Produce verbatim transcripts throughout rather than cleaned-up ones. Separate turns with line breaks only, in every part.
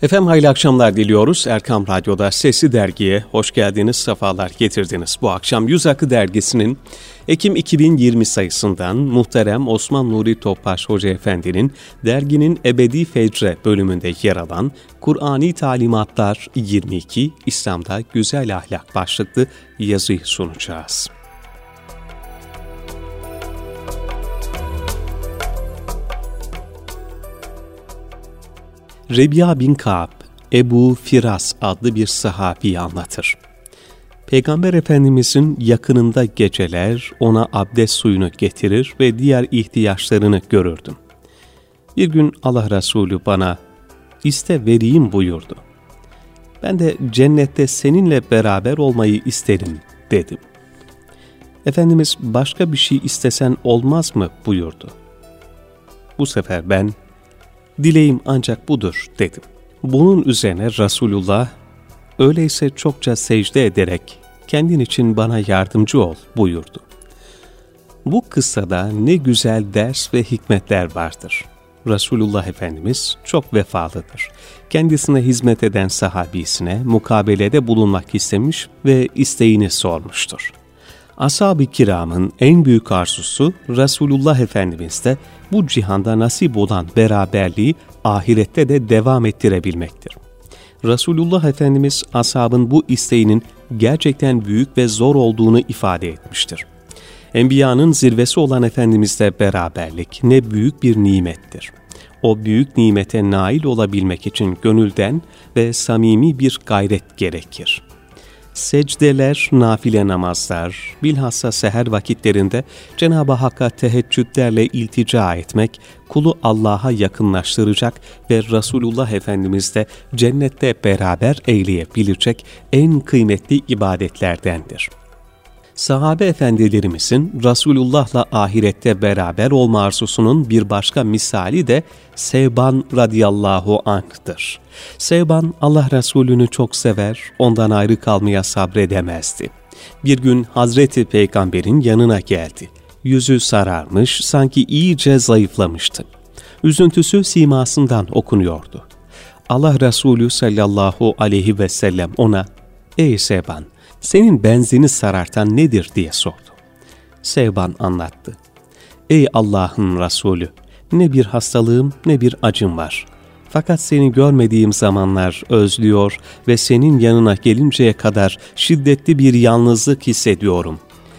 Efendim hayırlı akşamlar diliyoruz. Erkam Radyo'da Sesli Dergi'ye hoş geldiniz, sefalar getirdiniz. Bu akşam Yüz Akı Dergisi'nin Ekim iki bin yirmi sayısından muhterem Osman Nuri Topbaş Hoca Efendi'nin derginin Ebedi Fecre bölümünde yer alan Kur'ani Talimatlar yirmi iki İslam'da Güzel Ahlak başlıklı yazıyı sunacağız. Rebi'a bin Ka'b, Ebu Firas adlı bir sahabiyi anlatır. Peygamber Efendimizin yakınında geceler ona abdest suyunu getirir ve diğer ihtiyaçlarını görürdüm. Bir gün Allah Resulü bana, "İste vereyim" buyurdu. Ben de cennette seninle beraber olmayı isterim dedim. Efendimiz başka bir şey istesen olmaz mı buyurdu. Bu sefer ben, "Dileğim ancak budur" dedim. Bunun üzerine Resulullah, "Öyleyse çokça secde ederek kendin için bana yardımcı ol" buyurdu. Bu kıssada ne güzel ders ve hikmetler vardır. Resulullah Efendimiz çok vefalıdır. Kendisine hizmet eden sahabisine mukabelede bulunmak istemiş ve isteğini sormuştur. Ashab-ı kiramın en büyük arzusu Resulullah Efendimiz'de bu cihanda nasip olan beraberliği ahirette de devam ettirebilmektir. Resulullah Efendimiz ashabın bu isteğinin gerçekten büyük ve zor olduğunu ifade etmiştir. Enbiyanın zirvesi olan Efendimiz'le beraberlik ne büyük bir nimettir. O büyük nimete nail olabilmek için gönülden ve samimi bir gayret gerekir. Secdeler, nafile namazlar, bilhassa seher vakitlerinde Cenab-ı Hakk'a teheccüdlerle iltica etmek, kulu Allah'a yakınlaştıracak ve Resulullah Efendimiz'le cennette beraber eyleyebilecek en kıymetli ibadetlerdendir. Sahabe efendilerimizin Resulullah'la ahirette beraber olma arzusunun bir başka misali de Sevban radıyallahu anh'tır. Sevban Allah Resulü'nü çok sever, ondan ayrı kalmaya sabredemezdi. Bir gün Hazreti Peygamber'in yanına geldi. Yüzü sararmış, sanki iyice zayıflamıştı. Üzüntüsü simasından okunuyordu. Allah Resulü sallallahu aleyhi ve sellem ona, "Ey Sevban, senin benzini sarartan nedir?" diye sordu. Sevban anlattı. "Ey Allah'ın Resulü, ne bir hastalığım ne bir acım var. Fakat seni görmediğim zamanlar özlüyor ve senin yanına gelinceye kadar şiddetli bir yalnızlık hissediyorum.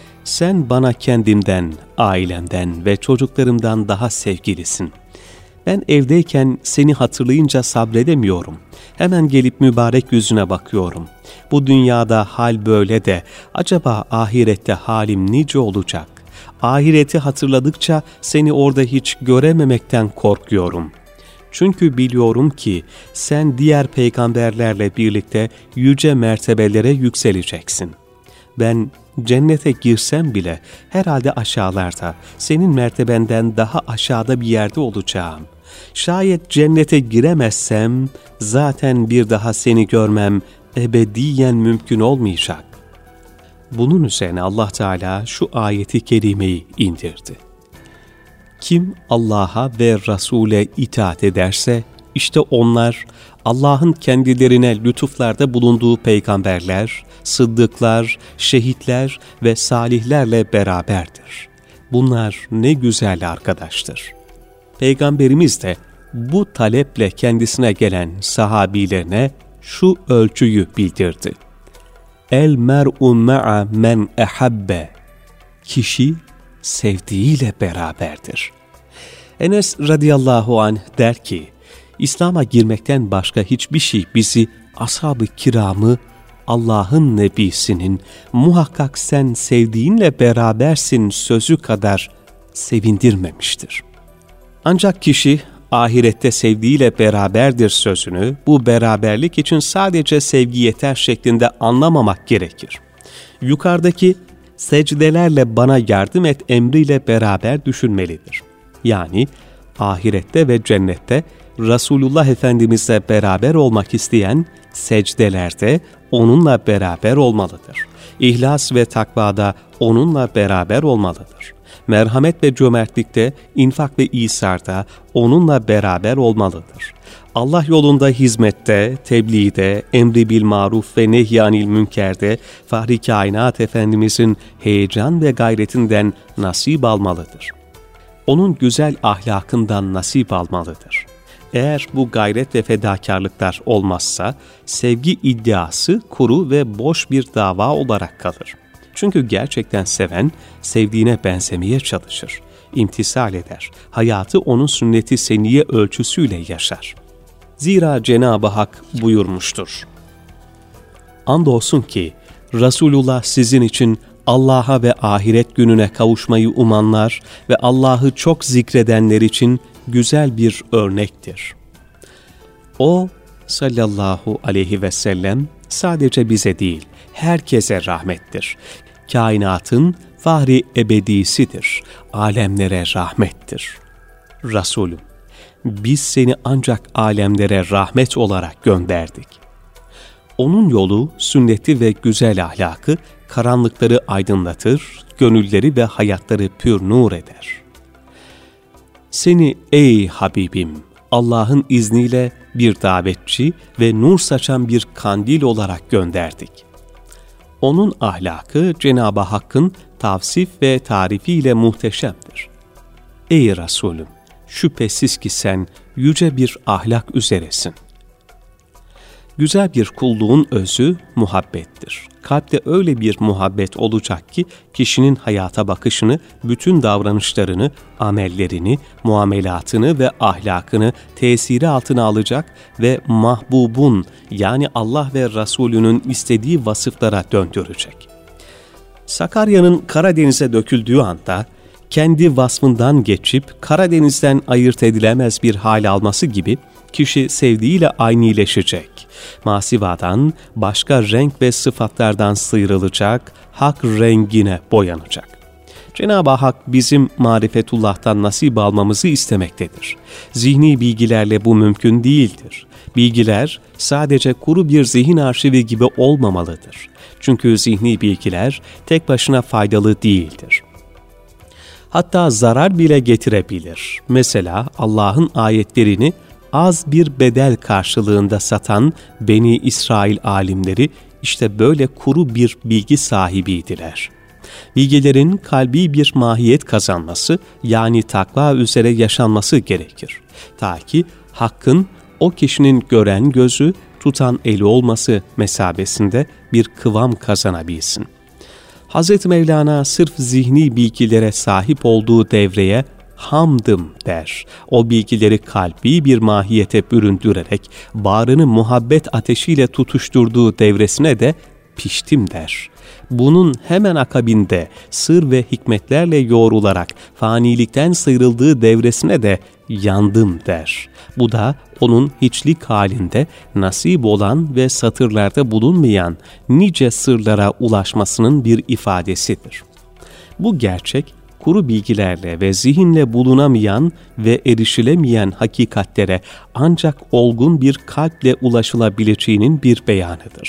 Sen bana kendimden, ailemden ve çocuklarımdan daha sevgilisin. Ben evdeyken seni hatırlayınca sabredemiyorum. Hemen gelip mübarek yüzüne bakıyorum. Bu dünyada hal böyle de acaba ahirette halim nice olacak? Ahireti hatırladıkça seni orada hiç görememekten korkuyorum. Çünkü biliyorum ki sen diğer peygamberlerle birlikte yüce mertebelere yükseleceksin. Ben cennete girsem bile herhalde aşağılarda, senin mertebenden daha aşağıda bir yerde olacağım. Şayet cennete giremezsem zaten bir daha seni görmem ebediyen mümkün olmayacak." Bunun üzerine Allah Teala şu ayeti kerimeyi indirdi. Kim Allah'a ve Resul'e itaat ederse işte onlar Allah'ın kendilerine lütuflarda bulunduğu peygamberler, sıddıklar, şehitler ve salihlerle beraberdir. Bunlar ne güzel arkadaştır. Peygamberimiz de bu taleple kendisine gelen sahabilerine şu ölçüyü bildirdi. El mer'u ma'a men ehabbe. Kişi sevdiğiyle beraberdir. Enes radıyallahu anh der ki, İslam'a girmekten başka hiçbir şey bizi, ashab-ı kiramı, Allah'ın nebisinin muhakkak sen sevdiğinle berabersin sözü kadar sevindirmemiştir. Ancak kişi ahirette sevdiğiyle beraberdir sözünü bu beraberlik için sadece sevgi yeter şeklinde anlamamak gerekir. Yukarıdaki secdelerle bana yardım et emriyle beraber düşünmelidir. Yani ahirette ve cennette Resulullah Efendimizle beraber olmak isteyen secdelerde onunla beraber olmalıdır. İhlas ve takvada onunla beraber olmalıdır. Merhamet ve cömertlikte, infak ve İsar'da onunla beraber olmalıdır. Allah yolunda hizmette, tebliğde, emri bil maruf ve nehyanil münkerde Fahri Kainat Efendimizin heyecan ve gayretinden nasip almalıdır. Onun güzel ahlakından nasip almalıdır. Eğer bu gayret ve fedakarlıklar olmazsa, sevgi iddiası kuru ve boş bir dava olarak kalır. Çünkü gerçekten seven, sevdiğine benzemeye çalışır, imtisal eder, hayatı onun sünnet-i seniyye ölçüsüyle yaşar. Zira Cenab-ı Hak buyurmuştur: andolsun ki Resulullah sizin için Allah'a ve ahiret gününe kavuşmayı umanlar ve Allah'ı çok zikredenler için güzel bir örnektir. O sallallahu aleyhi ve sellem sadece bize değil, herkese rahmettir. Kainatın fahri ebedisidir, alemlere rahmettir. Resulüm, biz seni ancak alemlere rahmet olarak gönderdik. Onun yolu, sünneti ve güzel ahlakı karanlıkları aydınlatır, gönülleri ve hayatları pür nur eder. Seni ey Habibim, Allah'ın izniyle bir davetçi ve nur saçan bir kandil olarak gönderdik. Onun ahlakı Cenab-ı Hakk'ın tavsif ve tarifiyle muhteşemdir. Ey Resulüm, şüphesiz ki sen yüce bir ahlak üzeresin. Güzel bir kulluğun özü muhabbettir. Kalpte öyle bir muhabbet olacak ki kişinin hayata bakışını, bütün davranışlarını, amellerini, muamelatını ve ahlakını tesiri altına alacak ve mahbubun yani Allah ve Resulünün istediği vasıflara döndürecek. Sakarya'nın Karadeniz'e döküldüğü anda kendi vasfından geçip Karadeniz'den ayırt edilemez bir hal alması gibi kişi sevdiğiyle aynileşecek. Masivadan, başka renk ve sıfatlardan sıyrılacak, hak rengine boyanacak. Cenab-ı Hak bizim marifetullah'tan nasip almamızı istemektedir. Zihni bilgilerle bu mümkün değildir. Bilgiler sadece kuru bir zihin arşivi gibi olmamalıdır. Çünkü zihni bilgiler tek başına faydalı değildir. Hatta zarar bile getirebilir. Mesela Allah'ın ayetlerini az bir bedel karşılığında satan Beni İsrail alimleri işte böyle kuru bir bilgi sahibiydiler. Bilgilerin kalbi bir mahiyet kazanması yani takva üzere yaşanması gerekir. Ta ki hakkın o kişinin gören gözü, tutan eli olması mesabesinde bir kıvam kazanabilsin. Hazreti Mevlana sırf zihni bilgilere sahip olduğu devreye hamdım der. O bilgileri kalbi bir mahiyete büründürerek bağrını muhabbet ateşiyle tutuşturduğu devresine de piştim der. Bunun hemen akabinde sır ve hikmetlerle yoğrularak fanilikten sıyrıldığı devresine de yandım der. Bu da onun hiçlik halinde nasip olan ve satırlarda bulunmayan nice sırlara ulaşmasının bir ifadesidir. Bu gerçek, kuru bilgilerle ve zihinle bulunamayan ve erişilemeyen hakikatlere ancak olgun bir kalple ulaşılabileceğinin bir beyanıdır.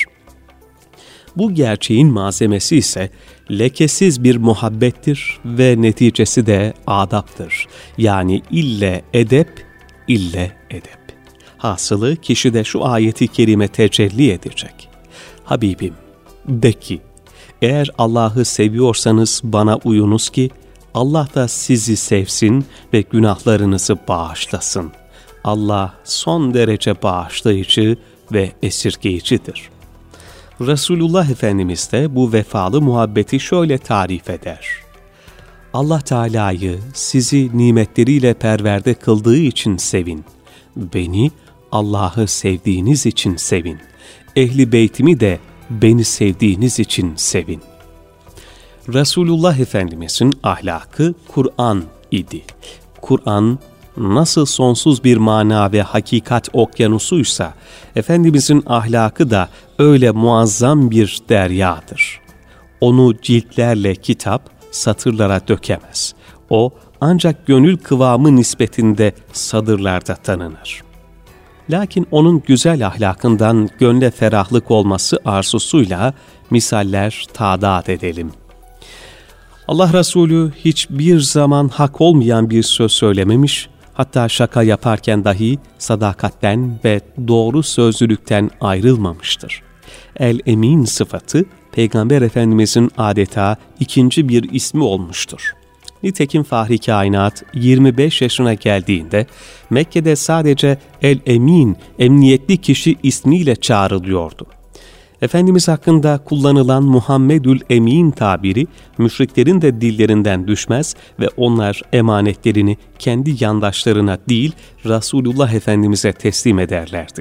Bu gerçeğin malzemesi ise lekesiz bir muhabbettir ve neticesi de adaptır. Yani ille edep, ille edep. Hasılı kişide şu ayeti kerime tecelli edecek. Habibim, de ki, eğer Allah'ı seviyorsanız bana uyunuz ki, Allah da sizi sevsin ve günahlarınızı bağışlasın. Allah son derece bağışlayıcı ve esirgeyicidir. Resulullah Efendimiz de bu vefalı muhabbeti şöyle tarif eder. Allah Teala'yı sizi nimetleriyle perverde kıldığı için sevin. Beni Allah'ı sevdiğiniz için sevin. Ehli beytimi de beni sevdiğiniz için sevin. Resulullah Efendimizin ahlakı Kur'an idi. Kur'an nasıl sonsuz bir mana ve hakikat okyanusuysa, Efendimizin ahlakı da öyle muazzam bir deryadır. Onu ciltlerle kitap, satırlara dökemez. O ancak gönül kıvamı nispetinde sadırlarda tanınır. Lakin onun güzel ahlakından gönle ferahlık olması arzusuyla misaller tadat edelim. Allah Resulü hiçbir zaman hak olmayan bir söz söylememiş, Hatta şaka yaparken dahi sadakatten ve doğru sözlülükten ayrılmamıştır. El-Emin sıfatı, Peygamber Efendimizin adeta ikinci bir ismi olmuştur. Nitekim Fahri Kainat yirmi beş yaşına geldiğinde Mekke'de sadece El-Emin, emniyetli kişi ismiyle çağrılıyordu. Efendimiz hakkında kullanılan Muhammedül Emin tabiri müşriklerin de dillerinden düşmez ve onlar emanetlerini kendi yandaşlarına değil Resulullah Efendimiz'e teslim ederlerdi.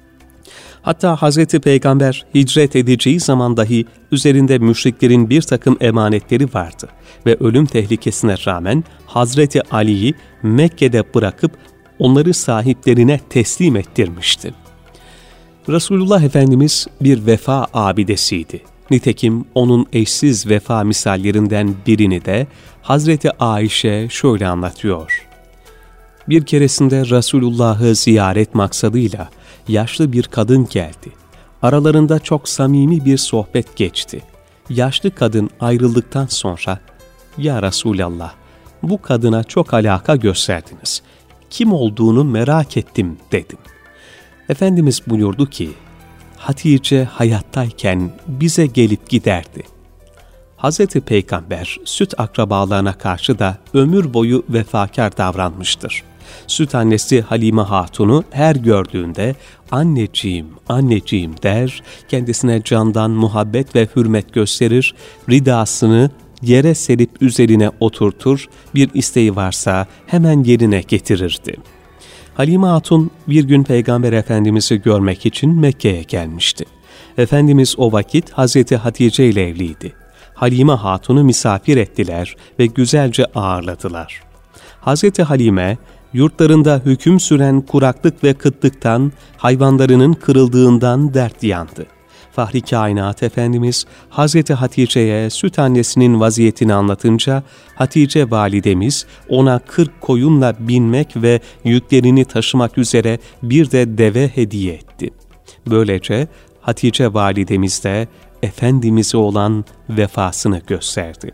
Hatta Hazreti Peygamber hicret edeceği zaman dahi üzerinde müşriklerin bir takım emanetleri vardı ve ölüm tehlikesine rağmen Hazreti Ali'yi Mekke'de bırakıp onları sahiplerine teslim ettirmişti. Resulullah Efendimiz bir vefa abidesiydi. Nitekim onun eşsiz vefa misallerinden birini de Hazreti Ayşe şöyle anlatıyor. Bir keresinde Resulullah'ı ziyaret maksadıyla yaşlı bir kadın geldi. Aralarında çok samimi bir sohbet geçti. Yaşlı kadın ayrıldıktan sonra, "Ya Resulallah, bu kadına çok alaka gösterdiniz. Kim olduğunu merak ettim," dedim. Efendimiz buyurdu ki, "Hatice hayattayken bize gelip giderdi." Hazreti Peygamber süt akrabalarına karşı da ömür boyu vefakar davranmıştır. Süt annesi Halime Hatun'u her gördüğünde "Anneciğim, anneciğim" der, kendisine candan muhabbet ve hürmet gösterir, ridasını yere serip üzerine oturtur, bir isteği varsa hemen yerine getirirdi. Halime Hatun bir gün Peygamber Efendimiz'i görmek için Mekke'ye gelmişti. Efendimiz o vakit Hazreti Hatice ile evliydi. Halime Hatun'u misafir ettiler ve güzelce ağırladılar. Hazreti Halime, yurtlarında hüküm süren kuraklık ve kıtlıktan, hayvanlarının kırıldığından dert yandı. Fahri Kainat Efendimiz, Hazreti Hatice'ye süt annesinin vaziyetini anlatınca, Hatice validemiz ona kırk koyunla binmek ve yüklerini taşımak üzere bir de deve hediye etti. Böylece Hatice validemiz de Efendimiz'e olan vefasını gösterdi.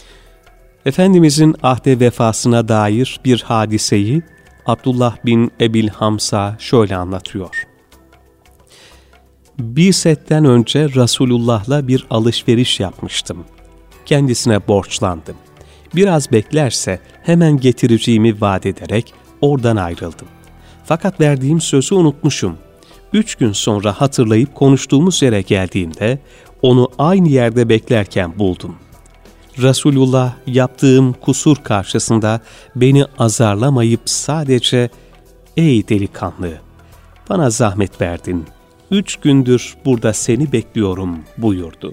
Efendimizin ahde vefasına dair bir hadiseyi Abdullah bin Ebil Hamsa şöyle anlatıyor. Bir setten önce Resulullah'la bir alışveriş yapmıştım. Kendisine borçlandım. Biraz beklerse hemen getireceğimi vaat ederek oradan ayrıldım. Fakat verdiğim sözü unutmuşum. Üç gün sonra hatırlayıp konuştuğumuz yere geldiğimde onu aynı yerde beklerken buldum. Resulullah yaptığım kusur karşısında beni azarlamayıp sadece "Ey delikanlı, bana zahmet verdin. Üç gündür burada seni bekliyorum," buyurdu.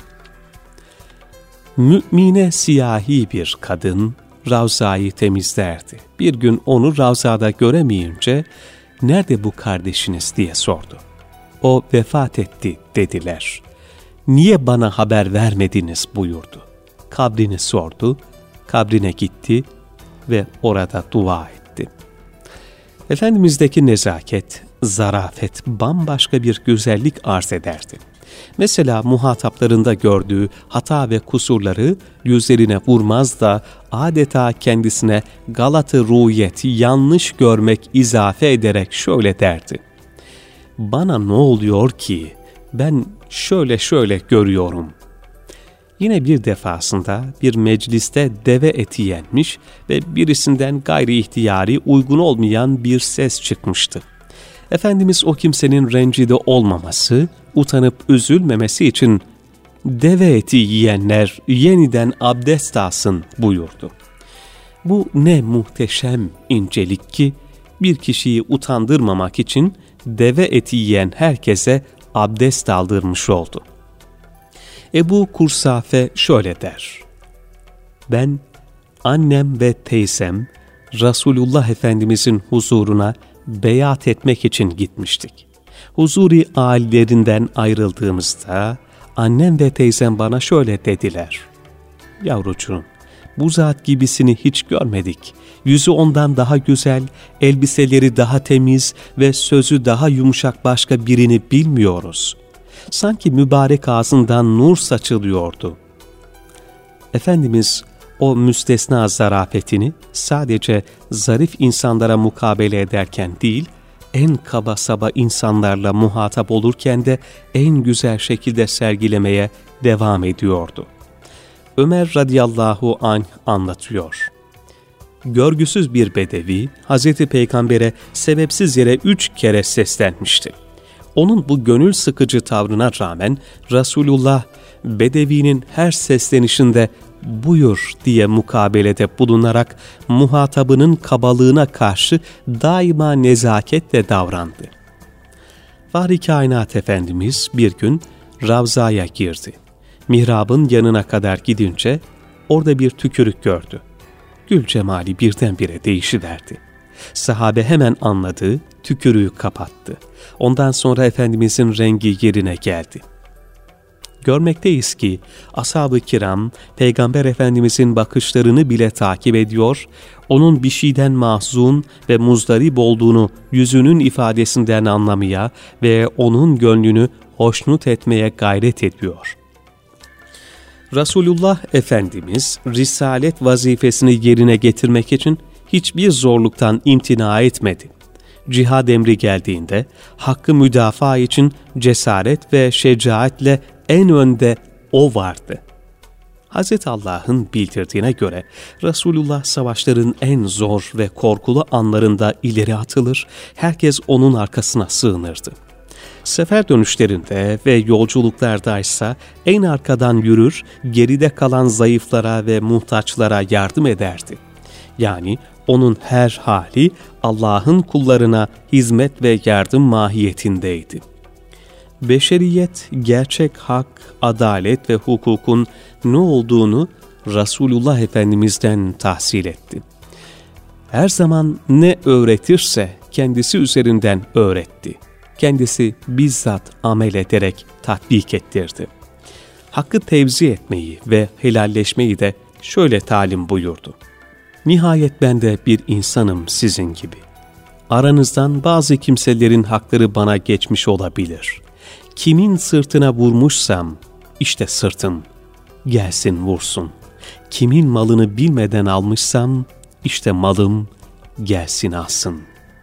Mümine siyahi bir kadın Ravza'yı temizlerdi. Bir gün onu Ravza'da göremeyince "Nerede bu kardeşiniz?" diye sordu. "O vefat etti," dediler. "Niye bana haber vermediniz?" buyurdu. Kabrini sordu, kabrine gitti ve orada dua etti. Efendimiz'deki nezaket, zarafet bambaşka bir güzellik arz ederdi. Mesela muhataplarında gördüğü hata ve kusurları yüzlerine vurmaz da adeta kendisine galat-ı ruhiyet, yanlış görmek izafe ederek şöyle derdi. "Bana ne oluyor ki? Ben şöyle şöyle görüyorum." Yine bir defasında bir mecliste deve eti yenmiş ve birisinden gayri ihtiyari uygun olmayan bir ses çıkmıştı. Efendimiz o kimsenin rencide olmaması, utanıp üzülmemesi için "Deve eti yiyenler yeniden abdest alsın," buyurdu. Bu ne muhteşem incelik ki bir kişiyi utandırmamak için deve eti yiyen herkese abdest aldırmış oldu. Ebu Kursafe şöyle der. "Ben, annem ve teyzem Resulullah Efendimizin huzuruna beyat etmek için gitmiştik. Huzuri ailelerinden ayrıldığımızda annem ve teyzem bana şöyle dediler. Yavrucuğum, bu zat gibisini hiç görmedik. Yüzü ondan daha güzel, elbiseleri daha temiz ve sözü daha yumuşak başka birini bilmiyoruz. Sanki mübarek ağzından nur saçılıyordu." Efendimiz o müstesna zarafetini sadece zarif insanlara mukabele ederken değil, en kaba saba insanlarla muhatap olurken de en güzel şekilde sergilemeye devam ediyordu. Ömer radıyallahu anh anlatıyor. Görgüsüz bir bedevi, Hazreti Peygamber'e sebepsiz yere üç kere seslenmişti. Onun bu gönül sıkıcı tavrına rağmen Resulullah, bedevinin her seslenişinde buyur diye mukabelede bulunarak muhatabının kabalığına karşı daima nezaketle davrandı. Fahri Kainat Efendimiz bir gün Ravza'ya girdi. Mihrabın yanına kadar gidince orada bir tükürük gördü. Gül cemali birdenbire değişiverdi. Sahabe hemen anladı, tükürüğü kapattı. Ondan sonra Efendimizin rengi yerine geldi. Görmekteyiz ki ashab-ı kiram Peygamber Efendimizin bakışlarını bile takip ediyor, onun bir şeyden mahzun ve muzdarip olduğunu yüzünün ifadesinden anlamaya ve onun gönlünü hoşnut etmeye gayret ediyor. Resulullah Efendimiz risalet vazifesini yerine getirmek için hiçbir zorluktan imtina etmedi. Cihad emri geldiğinde hakkı müdafaa için cesaret ve şecaatle en önde o vardı. Hazreti Allah'ın bildirdiğine göre Resulullah savaşların en zor ve korkulu anlarında ileri atılır, herkes onun arkasına sığınırdı. Sefer dönüşlerinde ve yolculuklardaysa en arkadan yürür, geride kalan zayıflara ve muhtaçlara yardım ederdi. Yani onun her hali Allah'ın kullarına hizmet ve yardım mahiyetindeydi. Beşeriyet, gerçek hak, adalet ve hukukun ne olduğunu Resulullah Efendimiz'den tahsil etti. Her zaman ne öğretirse kendisi üzerinden öğretti. Kendisi bizzat amel ederek tatbik ettirdi. Hakkı tevzi etmeyi ve helalleşmeyi de şöyle talim buyurdu. Nihayet ben de bir insanım sizin gibi. Aranızdan bazı kimselerin hakları bana geçmiş olabilir. Kimin sırtına vurmuşsam, işte sırtım, gelsin vursun. Kimin malını bilmeden almışsam, işte malım, gelsin alsın.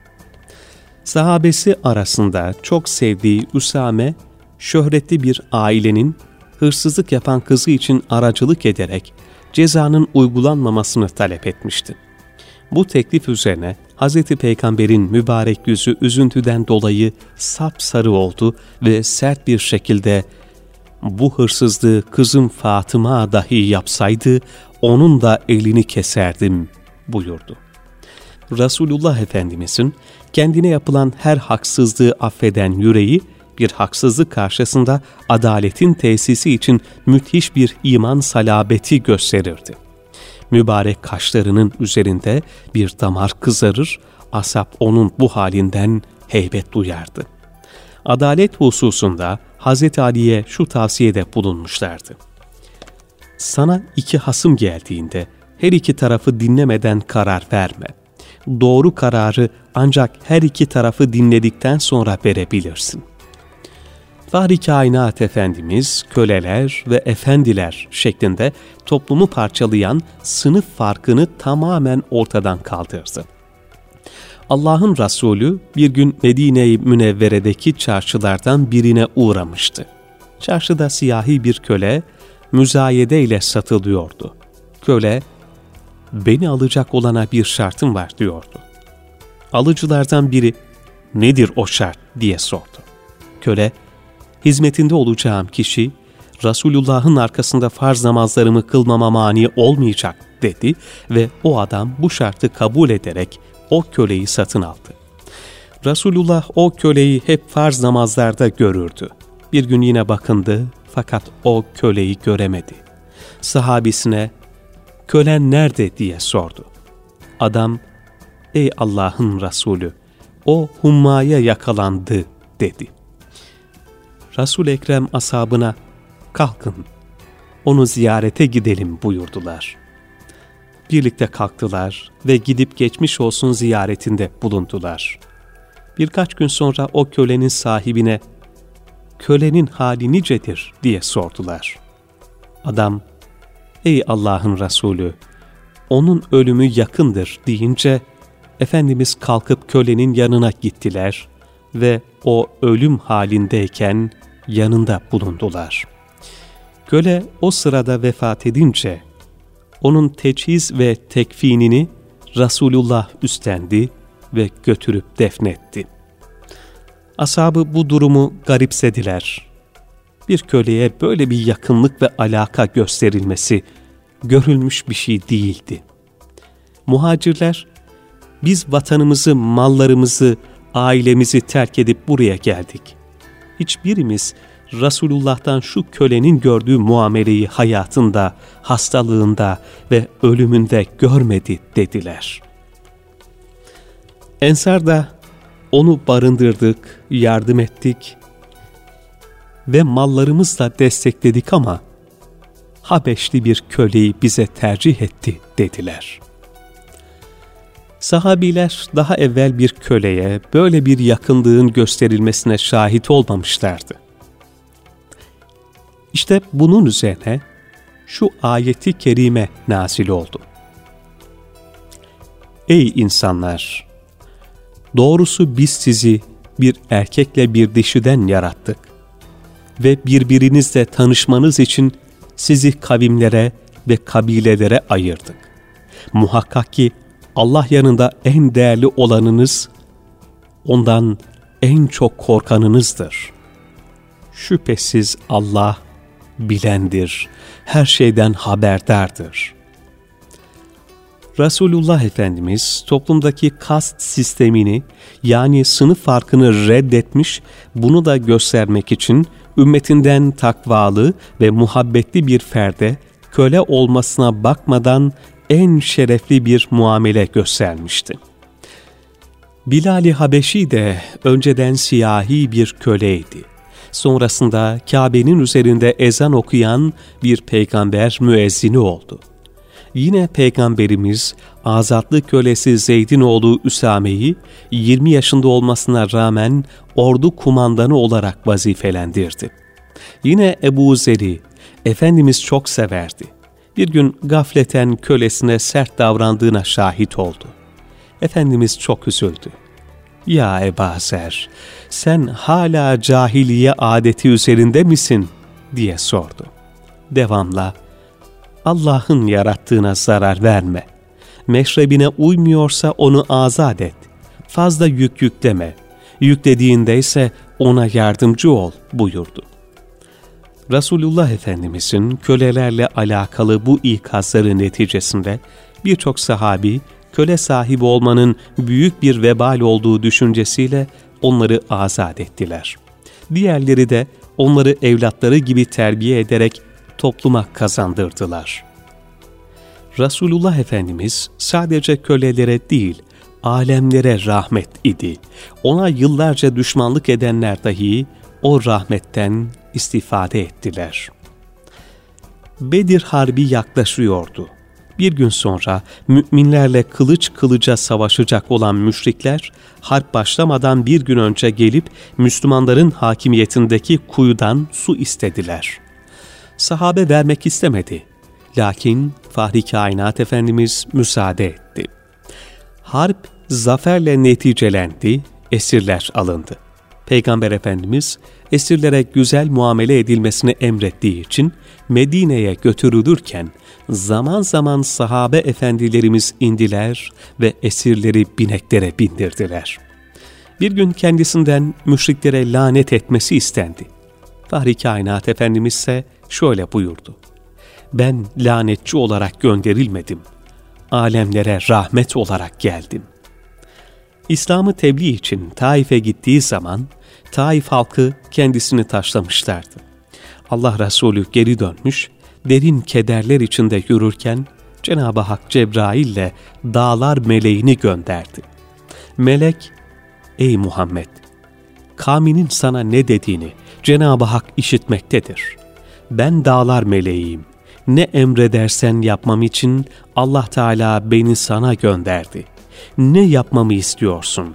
Sahabesi arasında çok sevdiği Üsame, şöhretli bir ailenin hırsızlık yapan kızı için aracılık ederek cezanın uygulanmamasını talep etmişti. Bu teklif üzerine Hazreti Peygamber'in mübarek yüzü üzüntüden dolayı sapsarı oldu ve sert bir şekilde bu hırsızlığı kızım Fatıma dahi yapsaydı onun da elini keserdim buyurdu. Resulullah Efendimiz'in kendine yapılan her haksızlığı affeden yüreği, bir haksızlık karşısında adaletin tesisi için müthiş bir iman salabeti gösterirdi. Mübarek kaşlarının üzerinde bir damar kızarır, ashab onun bu halinden heybet duyardı. Adalet hususunda Hazreti Ali'ye şu tavsiyede bulunmuşlardı. Sana iki hasım geldiğinde her iki tarafı dinlemeden karar verme. Doğru kararı ancak her iki tarafı dinledikten sonra verebilirsin. Fahri Kainat Efendimiz, köleler ve efendiler şeklinde toplumu parçalayan sınıf farkını tamamen ortadan kaldırdı. Allah'ın Resulü bir gün Medine-i Münevvere'deki çarşılardan birine uğramıştı. Çarşıda siyahi bir köle müzayede ile satılıyordu. Köle, beni alacak olana bir şartım var diyordu. Alıcılardan biri, nedir o şart diye sordu. Köle, hizmetinde olacağım kişi, Resulullah'ın arkasında farz namazlarımı kılmama mani olmayacak dedi ve o adam bu şartı kabul ederek o köleyi satın aldı. Resulullah o köleyi hep farz namazlarda görürdü. Bir gün yine bakındı fakat o köleyi göremedi. Sahabisine, kölen nerede diye sordu. Adam, ey Allah'ın Resulü, o hummaya yakalandı dedi. Resul-i Ekrem ashabına, kalkın, onu ziyarete gidelim buyurdular. Birlikte kalktılar ve gidip geçmiş olsun ziyaretinde bulundular. Birkaç gün sonra o kölenin sahibine, kölenin hali nicedir diye sordular. Adam, ''Ey Allah'ın Resulü, onun ölümü yakındır.'' deyince Efendimiz kalkıp kölenin yanına gittiler ve o ölüm halindeyken yanında bulundular. Köle o sırada vefat edince onun teçhiz ve tekfinini Resulullah üstlendi ve götürüp defnetti. Ashab-ı bu durumu garipsediler. Bir köleye böyle bir yakınlık ve alaka gösterilmesi görülmüş bir şey değildi. Muhacirler, biz vatanımızı, mallarımızı, ailemizi terk edip buraya geldik. Hiçbirimiz Resulullah'tan şu kölenin gördüğü muameleyi hayatında, hastalığında ve ölümünde görmedi dediler. Ensar da onu barındırdık, yardım ettik ve mallarımızla destekledik ama Habeşli bir köleyi bize tercih etti dediler. Sahabiler daha evvel bir köleye böyle bir yakınlığın gösterilmesine şahit olmamışlardı. İşte bunun üzerine şu ayeti kerime nazil oldu. Ey insanlar! Doğrusu biz sizi bir erkekle bir dişiden yarattık ve birbirinizle tanışmanız için sizi kavimlere ve kabilelere ayırdık. Muhakkak ki Allah yanında en değerli olanınız, ondan en çok korkanınızdır. Şüphesiz Allah bilendir, her şeyden haberdardır. Resulullah Efendimiz toplumdaki kast sistemini, yani sınıf farkını reddetmiş, bunu da göstermek için ümmetinden takvalı ve muhabbetli bir ferde köle olmasına bakmadan en şerefli bir muamele göstermişti. Bilal-i Habeşi de önceden siyahi bir köleydi. Sonrasında Kabe'nin üzerinde ezan okuyan bir peygamber müezzini oldu. Yine Peygamberimiz azatlı kölesi Zeyd'in oğlu Üsame'yi yirmi yaşında olmasına rağmen ordu kumandanı olarak vazifelendirdi. Yine Ebu Zer'i Efendimiz çok severdi. Bir gün gafleten kölesine sert davrandığına şahit oldu. Efendimiz çok üzüldü. ''Ya Ebu Zer, sen hala cahiliye adeti üzerinde misin?'' diye sordu. Devamla, ''Allah'ın yarattığına zarar verme. Meşrebine uymuyorsa onu azat et. Fazla yük yükleme. Yüklediğinde ise ona yardımcı ol.'' buyurdu. Resulullah Efendimizin kölelerle alakalı bu ikazları neticesinde birçok sahabi, köle sahibi olmanın büyük bir vebal olduğu düşüncesiyle onları azat ettiler. Diğerleri de onları evlatları gibi terbiye ederek topluma kazandırdılar. Resulullah Efendimiz sadece kölelere değil, alemlere rahmet idi. Ona yıllarca düşmanlık edenler dahi o rahmetten istifade ettiler. Bedir Harbi yaklaşıyordu. Bir gün sonra müminlerle kılıç kılıca savaşacak olan müşrikler, harp başlamadan bir gün önce gelip Müslümanların hakimiyetindeki kuyudan su istediler. Sahabe vermek istemedi. Lakin Fahri Kainat Efendimiz müsaade etti. Harp zaferle neticelendi, esirler alındı. Peygamber Efendimiz esirlere güzel muamele edilmesini emrettiği için Medine'ye götürülürken zaman zaman sahabe efendilerimiz indiler ve esirleri bineklere bindirdiler. Bir gün kendisinden müşriklere lanet etmesi istendi. Fahri Kainat Efendimiz ise şöyle buyurdu: "Ben lanetçi olarak gönderilmedim. Alemlere rahmet olarak geldim." İslam'ı tebliğ için Taif'e gittiği zaman Taif halkı kendisini taşlamışlardı. Allah Resulü geri dönmüş, derin kederler içinde yürürken Cenab-ı Hak Cebrail'le dağlar meleğini gönderdi. Melek, "Ey Muhammed, kavminin sana ne dediğini Cenab-ı Hak işitmektedir. Ben dağlar meleğiyim. Ne emredersen yapmam için Allah Teala beni sana gönderdi. Ne yapmamı istiyorsun?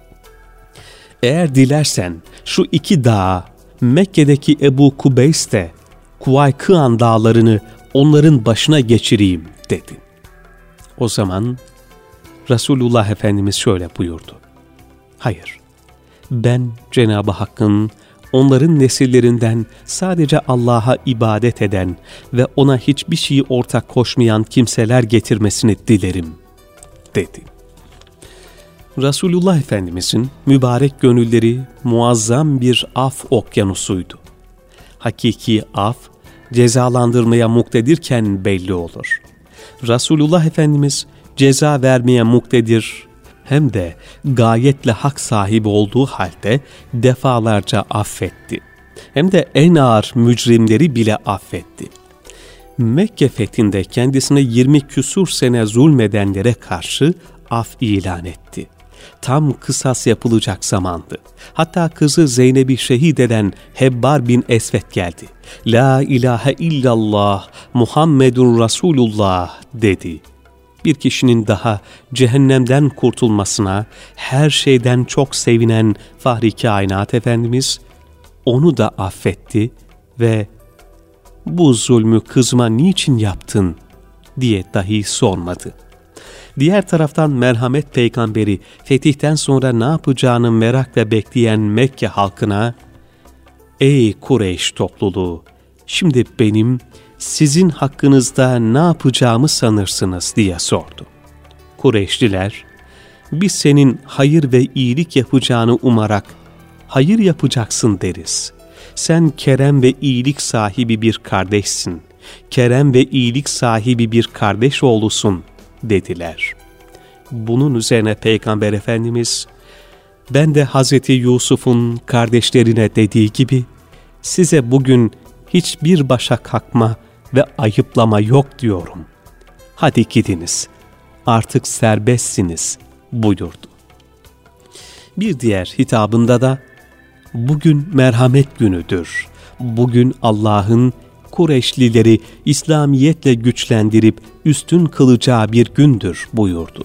Eğer dilersen şu iki dağa, Mekke'deki Ebu Kubeys de Kuvaykıan dağlarını onların başına geçireyim dedi. O zaman Resulullah Efendimiz şöyle buyurdu. Hayır, ben Cenab-ı Hakk'ın onların nesillerinden sadece Allah'a ibadet eden ve ona hiçbir şeyi ortak koşmayan kimseler getirmesini dilerim dedi. Resulullah Efendimizin mübarek gönülleri muazzam bir af okyanusuydu. Hakiki af, cezalandırmaya muktedirken belli olur. Resulullah Efendimiz ceza vermeye muktedir, hem de gayetle hak sahibi olduğu halde defalarca affetti. Hem de en ağır mücrimleri bile affetti. Mekke fethinde kendisine yirmi küsur sene zulmedenlere karşı af ilan etti. Tam kısas yapılacak zamandı. Hatta kızı Zeynep'i şehit eden Hebbar bin Esved geldi. La ilahe illallah Muhammedun Resulullah dedi. Bir kişinin daha cehennemden kurtulmasına her şeyden çok sevinen Fahri Kainat Efendimiz onu da affetti ve bu zulmü kızıma niçin yaptın diye dahi sormadı. Diğer taraftan merhamet peygamberi fetihten sonra ne yapacağını merakla bekleyen Mekke halkına, ''Ey Kureyş topluluğu, şimdi benim sizin hakkınızda ne yapacağımı sanırsınız?'' diye sordu. Kureyşliler, ''Biz senin hayır ve iyilik yapacağını umarak hayır yapacaksın deriz. Sen kerem ve iyilik sahibi bir kardeşsin. Kerem ve iyilik sahibi bir kardeş oğlusun.'' dediler. Bunun üzerine Peygamber Efendimiz, ben de Hazreti Yusuf'un kardeşlerine dediği gibi size bugün hiçbir başa kalkma ve ayıplama yok diyorum. Hadi gidiniz, artık serbestsiniz buyurdu. Bir diğer hitabında da bugün merhamet günüdür. Bugün Allah'ın Kureyşlileri İslamiyetle güçlendirip üstün kılacağı bir gündür buyurdu.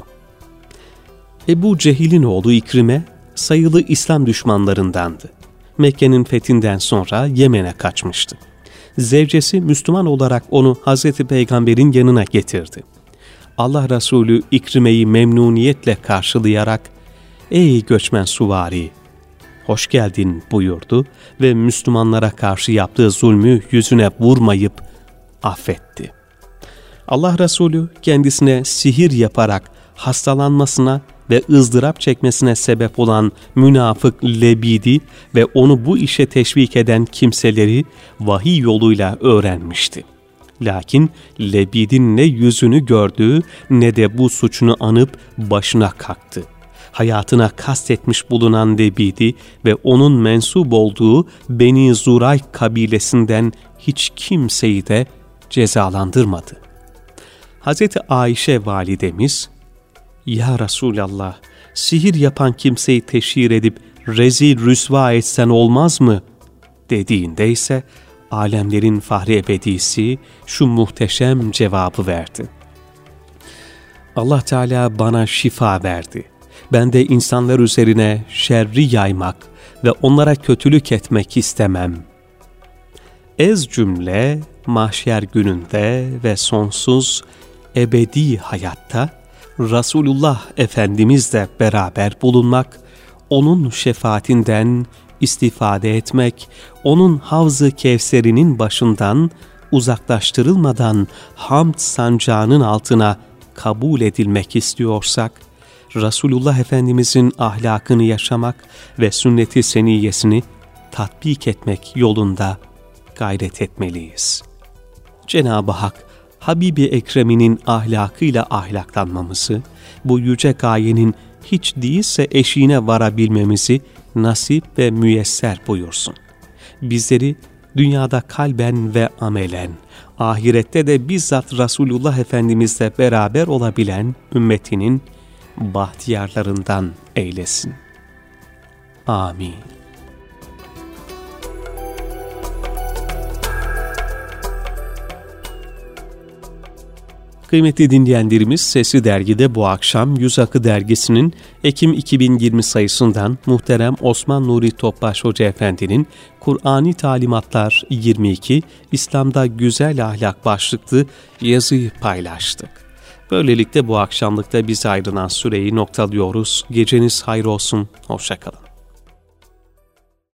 Ebu Cehil'in oğlu İkrime sayılı İslam düşmanlarındandı. Mekke'nin fethinden sonra Yemen'e kaçmıştı. Zevcesi Müslüman olarak onu Hazreti Peygamber'in yanına getirdi. Allah Resulü İkrime'yi memnuniyetle karşılayarak ''Ey göçmen suvari, hoş geldin'' buyurdu ve Müslümanlara karşı yaptığı zulmü yüzüne vurmayıp affetti. Allah Resulü kendisine sihir yaparak hastalanmasına ve ızdırap çekmesine sebep olan münafık Lebid'i ve onu bu işe teşvik eden kimseleri vahiy yoluyla öğrenmişti. Lakin Lebid'in ne yüzünü gördüğü ne de bu suçunu anıp başına kalktı. Hayatına kastetmiş bulunan Lebid'i ve onun mensup olduğu Beni Zuray kabilesinden hiç kimseyi de cezalandırmadı. Hazreti Ayşe validemiz, ''Ya Resulallah, sihir yapan kimseyi teşhir edip rezil rüsva etsen olmaz mı?'' dediğinde ise alemlerin fahri ebedisi şu muhteşem cevabı verdi. Allah Teala bana şifa verdi. Ben de insanlar üzerine şerri yaymak ve onlara kötülük etmek istemem. Ez cümle mahşer gününde ve sonsuz ebedi hayatta Resulullah Efendimizle beraber bulunmak, onun şefaatinden istifade etmek, onun Havz-ı Kevser'inin başından uzaklaştırılmadan hamd sancağının altına kabul edilmek istiyorsak, Resulullah Efendimizin ahlakını yaşamak ve sünnet-i seniyyesini tatbik etmek yolunda gayret etmeliyiz. Cenab-ı Hak, Habibi Ekrem'inin ahlakıyla ahlaklanmamızı, bu yüce gayenin hiç değilse eşiğine varabilmemizi nasip ve müyesser buyursun. Bizleri dünyada kalben ve amelen, ahirette de bizzat Resulullah Efendimizle beraber olabilen ümmetinin bahtiyarlarından eylesin. Amin. Kıymetli dinleyenlerimiz, Sesli Dergi'de bu akşam Yüz Akı Dergisi'nin Ekim iki bin yirmi sayısından muhterem Osman Nuri Topbaş Hoca Efendi'nin Kur'ani Talimatlar yirmi iki, İslam'da Güzel Ahlak başlıklı yazıyı paylaştık. Böylelikle bu akşamlıkta bize ayrılan süreyi noktalıyoruz. Geceniz hayır olsun, hoşça kalın.